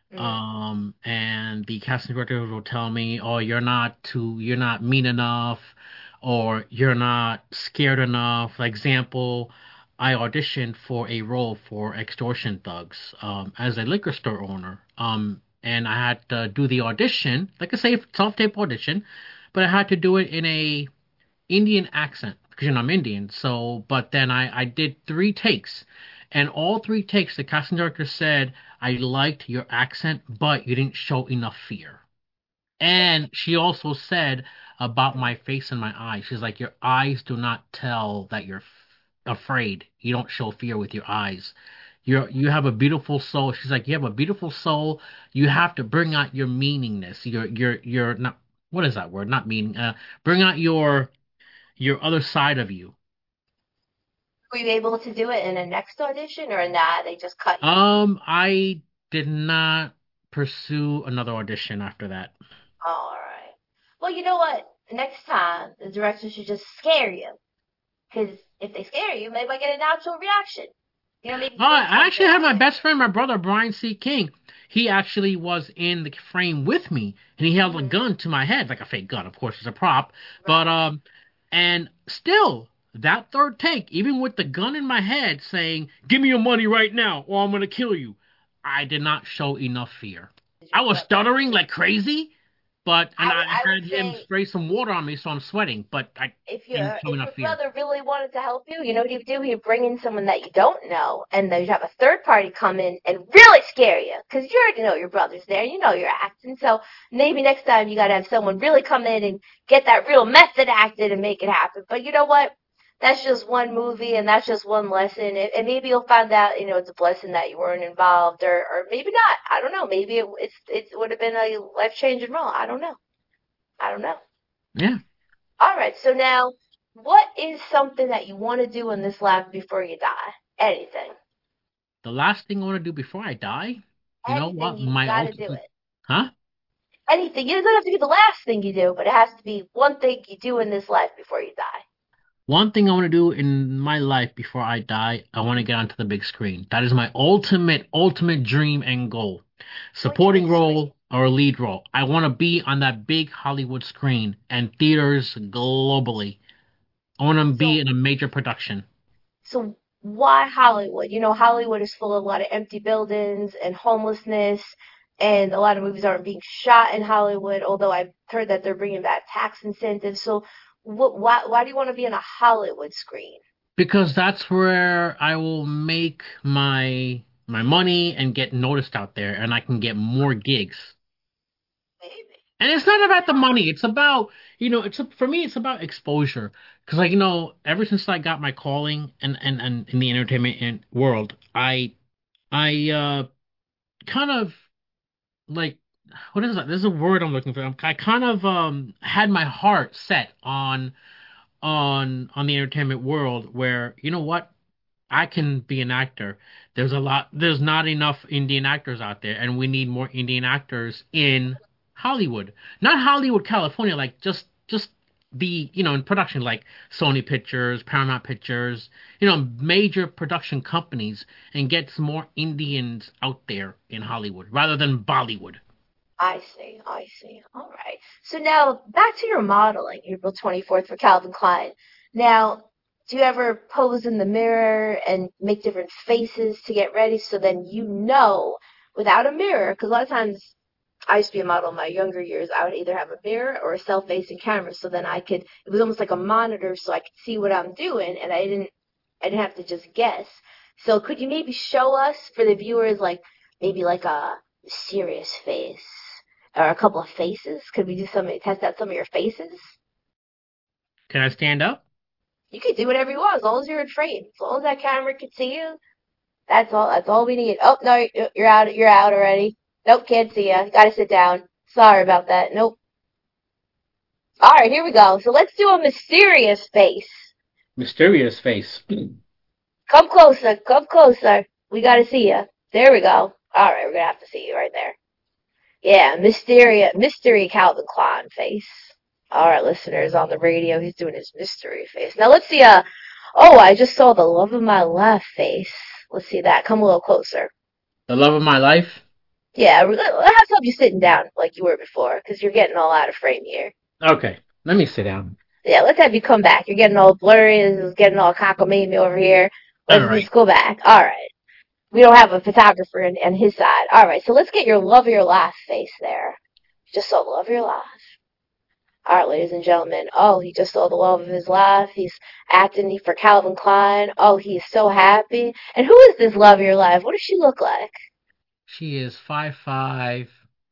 And the casting director will tell me, oh, you're not mean enough, or you're not scared enough. For example, I auditioned for a role for Extortion Thugs as a liquor store owner. And I had to do the audition, like I say, self-tape audition, but I had to do it in a Indian accent because I'm Indian. So, but then I did 3 takes, and all 3 takes, the casting director said, I liked your accent, but you didn't show enough fear. And she also said about my face and my eyes. She's like, your eyes do not tell that you're afraid. You don't show fear with your eyes. You have a beautiful soul. She's like, you have a beautiful soul. You have to bring out your meaningness. You're not, what is that word? Not meaning. Bring out your other side of you. Were you able to do it in a next audition, or not? They just cut you? I did not pursue another audition after that. All right. Well, you know what? Next time, the director should just scare you. Because if they scare you, maybe I get a natural reaction. Maybe I actually had my best friend, my brother, Brian C. King. he actually was in the frame with me, and he held a gun to my head, like a fake gun, of course, it's a prop. But and still, that third take, even with the gun in my head saying, "Give me your money right now, or I'm gonna kill you," I did not show enough fear. I was stuttering like crazy, but I had him spray some water on me, so I'm sweating. But I didn't show enough fear. If your brother really wanted to help you, you know what he'd do? He'd bring in someone that you don't know, and then you'd have a third party come in and really scare you, because you already know your brother's there, you know you're acting. So maybe next time you got to have someone really come in and get that real method acted and make it happen. But you know what? That's just one movie, and that's just one lesson. And maybe you'll find out, you know, it's a blessing that you weren't involved, or maybe not. I don't know. Maybe it would have been a life-changing role. I don't know. Yeah. All right. So now, what is something that you want to do in this life before you die? Anything. The last thing I want to do before I die? You know what? You gotta do it. Huh? Anything. It doesn't have to be the last thing you do, but it has to be one thing you do in this life before you die. One thing I want to do in my life before I die, I want to get onto the big screen. That is my ultimate dream and goal. Supporting role or lead role. I want to be on that big Hollywood screen and theaters globally. I want to be in a major production. So why Hollywood? You know, Hollywood is full of a lot of empty buildings and homelessness, and a lot of movies aren't being shot in Hollywood, although I've heard that they're bringing back tax incentives. So why do you want to be on a Hollywood screen? Because that's where I will make my money and get noticed out there, and I can get more gigs. Maybe. And it's not about the money. It's about, you know, for me, it's about exposure. Because, like, you know, ever since I got my calling and in the entertainment world, I kind of, like, what is that? There's a word I'm looking for. I kind of had my heart set on the entertainment world where, you know what, I can be an actor. There's not enough Indian actors out there, and we need more Indian actors in Hollywood. Not Hollywood, California, like just the, you know, in production, like Sony Pictures, Paramount Pictures, you know, major production companies, and get some more Indians out there in Hollywood rather than Bollywood. I see. All right. So now, back to your modeling, April 24th for Calvin Klein. Now, do you ever pose in the mirror and make different faces to get ready so then you know, without a mirror, because a lot of times, I used to be a model in my younger years, I would either have a mirror or a self-facing camera, so then it was almost like a monitor so I could see what I'm doing, and I didn't have to just guess. So could you maybe show us, for the viewers, like, maybe like a serious face? Or a couple of faces? Could we test out some of your faces? Can I stand up? You could do whatever you want, as long as you're in frame. As long as that camera can see you, that's all we need. Oh, no, you're out already. Nope, can't see you. Gotta sit down. Sorry about that. Nope. Alright, here we go. So let's do a mysterious face. Mysterious face. Come closer. We gotta see you. There we go. Alright, we're gonna have to see you right there. Yeah, mystery Calvin Klein face. All right, listeners on the radio, he's doing his mystery face. Now let's see. I just saw the love of my life face. Let's see that. Come a little closer. The love of my life? Yeah, let's have you sitting down like you were before, because you're getting all out of frame here. Okay, let me sit down. Yeah, let's have you come back. You're getting all blurry. This is getting all cockamamie over here. Let's go back. All right. We don't have a photographer on his side. All right, so let's get your love of your life face there. Just saw the love of your life. All right, ladies and gentlemen. Oh, he just saw the love of his life. He's acting for Calvin Klein. Oh, he's so happy. And who is this love of your life? What does she look like? She is 5'5".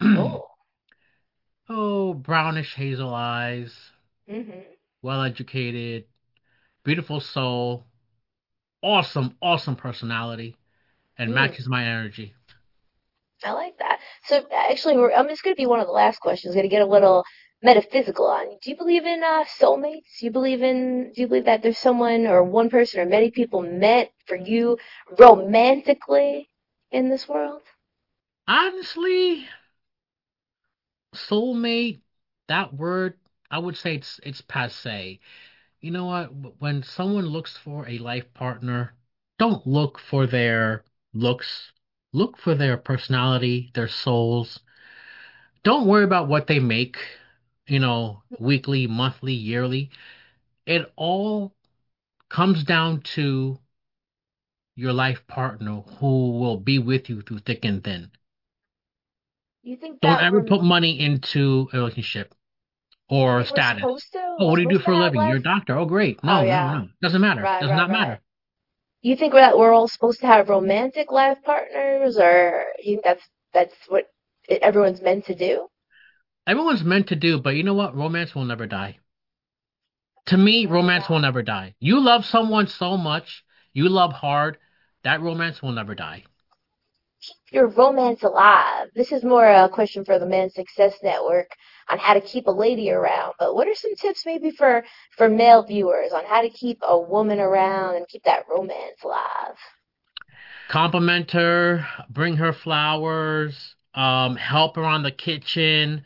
Brownish hazel eyes. Mm-hmm. Well-educated. Beautiful soul. Awesome personality. And matches my energy. I like that. So, actually, it's going to be one of the last questions. Going to get a little metaphysical on you. Do you believe in soulmates? Do you believe that there's someone or one person or many people meant for you romantically in this world? Honestly, soulmate, that word, I would say it's passé. You know what? When someone looks for a life partner, don't look for their looks. Look for their personality, their souls. Don't worry about what they make, weekly, monthly, yearly. It all comes down to your life partner who will be with you through thick and thin. You think Don't ever put money into a relationship or status. Oh, what do you do for a living? You're a doctor. Oh, great. No. Doesn't matter. Does not matter. You think that we're all supposed to have romantic life partners, or you think that's what everyone's meant to do? Everyone's meant to do, but you know what? Romance will never die. To me, romance will never die. You love someone so much, you love hard, that romance will never die. Keep your romance alive. This is more a question for the Men's Success Network on how to keep a lady around. But what are some tips maybe for male viewers on how to keep a woman around and keep that romance alive? Compliment her, bring her flowers, help around the kitchen,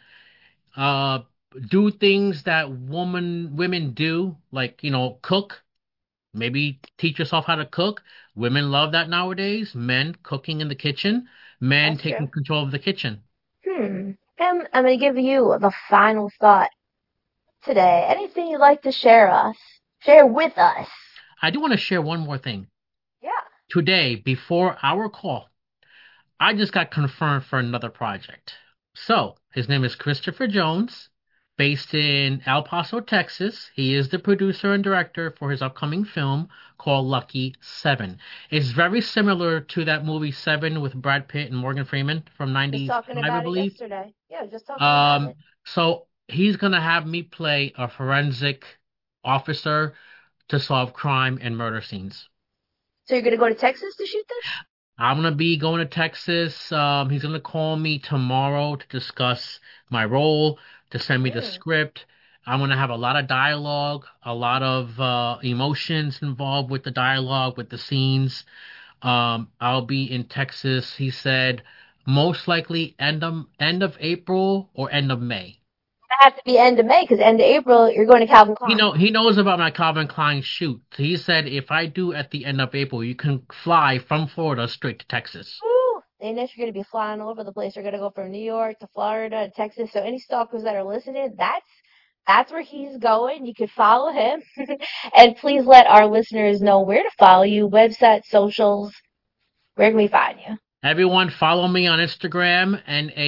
do things that women do, like, cook. Maybe teach yourself how to cook. Women love that nowadays. Men cooking in the kitchen. Men taking control of the kitchen. I'm going to give you the final thought today. Anything you'd like to share with us? I do want to share one more thing. Yeah. Today, before our call, I just got confirmed for another project. So, his name is Christopher Jones, based in El Paso, Texas. He is the producer and director for his upcoming film called Lucky 7. It's very similar to that movie 7 with Brad Pitt and Morgan Freeman from 95, I believe. Yesterday. Yeah, just talking about it. So he's going to have me play a forensic officer to solve crime and murder scenes. So you're going to go to Texas to shoot this? I'm going to be going to Texas. He's going to call me tomorrow to discuss my role, to send me the script. I'm going to have a lot of dialogue, a lot of emotions involved with the dialogue, with the scenes. I'll be in Texas, he said, most likely end of April or end of May. It has to be end of May, because end of April, you're going to Calvin Klein. He knows about my Calvin Klein shoot. He said if I do at the end of April, you can fly from Florida straight to Texas. Woo! Danish, you're going to be flying all over the place. You're going to go from New York to Florida to Texas. So any stalkers that are listening, that's where he's going. You can follow him. And please let our listeners know where to follow you, website, socials. Where can we find you? Everyone, follow me on Instagram,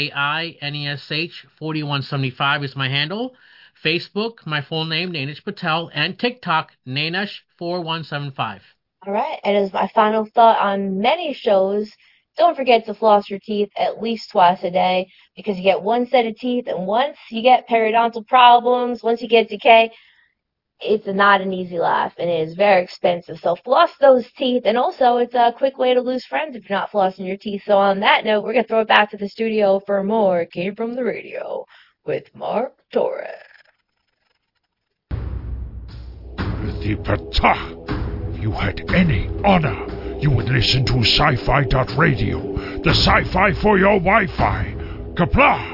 NAINESH 4175 is my handle. Facebook, my full name, Nainish Patel, and TikTok, Nainish 4175. All right, and as my final thought on many shows, don't forget to floss your teeth at least twice a day, because you get one set of teeth, and once you get periodontal problems, once you get decay, it's not an easy life, and it is very expensive. So floss those teeth, and also it's a quick way to lose friends if you're not flossing your teeth. So on that note, we're going to throw it back to the studio for more It Came From the Radio with Mark Torres. If you had any honor, you would listen to sci-fi.radio, the sci-fi for your Wi-Fi. Kapla!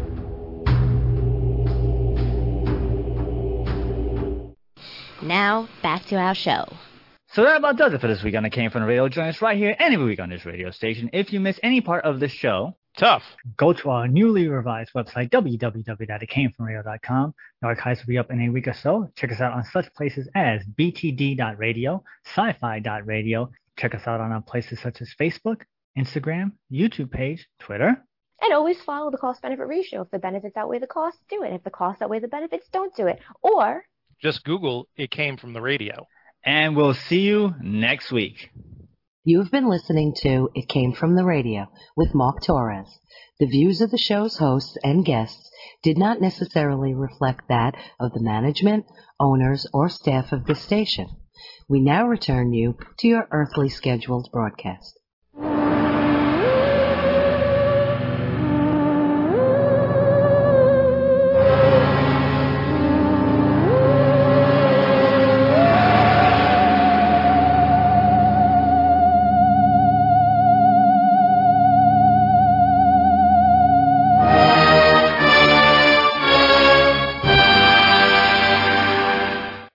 Now, back to our show. So that about does it for this week on It Came From the Radio. Join us right here every week on this radio station. If you miss any part of this show, go to our newly revised website, www.itcamefromradio.com. The archives will be up in a week or so. Check us out on such places as btd.radio, sci-fi.radio. Check us out on our places such as Facebook, Instagram, YouTube page, Twitter. And always follow the cost-benefit ratio. If the benefits outweigh the costs, do it. If the costs outweigh the benefits, don't do it. Or just Google It Came From the Radio. And we'll see you next week. You've been listening to It Came From the Radio with Mark Torres. The views of the show's hosts and guests did not necessarily reflect that of the management, owners, or staff of this station. We now return you to your earthly scheduled broadcast.